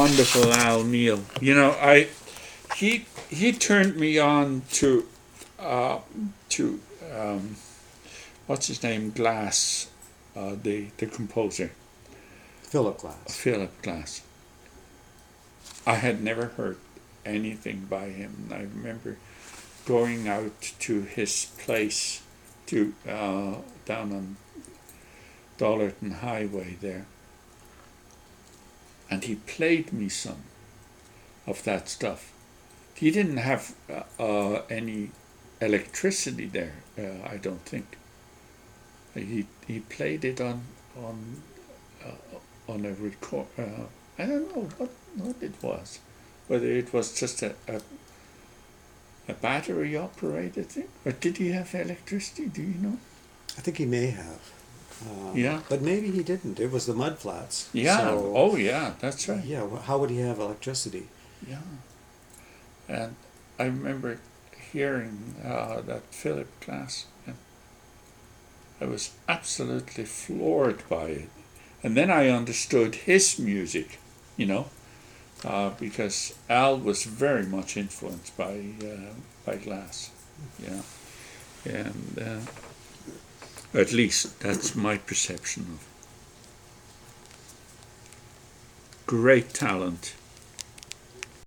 wonderful Al Neal. You know, he turned me on to what's his name, Glass, the composer. Philip Glass. Philip Glass. I had never heard anything by him. I remember going out to his place down on Dollarton Highway there, and he played me some of that stuff. He didn't have any electricity there, I don't think. He played it on a record. I don't know what it was, whether it was just a battery operated thing, or did he have electricity? Do you know? I think he may have. Yeah. But maybe he didn't. It was the mud flats. Yeah. So, Oh, yeah. That's right. yeah. How would he have electricity? Yeah. And I remember hearing that Philip Glass, and I was absolutely floored by it. And then I understood his music, you know, because Al was very much influenced by Glass. Yeah. And at least that's my perception of it. Great talent.